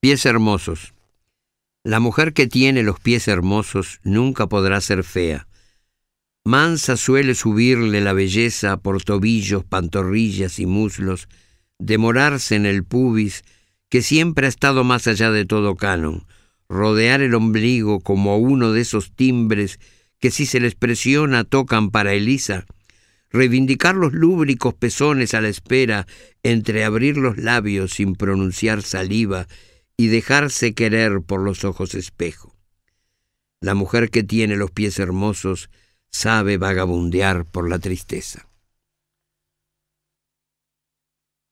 Pies hermosos. La mujer que tiene los pies hermosos nunca podrá ser fea. Mansa suele subirle la belleza por tobillos, pantorrillas y muslos, demorarse en el pubis, que siempre ha estado más allá de todo canon, rodear el ombligo como uno de esos timbres que si se les presiona tocan para Elisa, reivindicar los lúbricos pezones a la espera, entreabrir los labios sin pronunciar saliva y dejarse querer por los ojos espejo. La mujer que tiene los pies hermosos sabe vagabundear por la tristeza.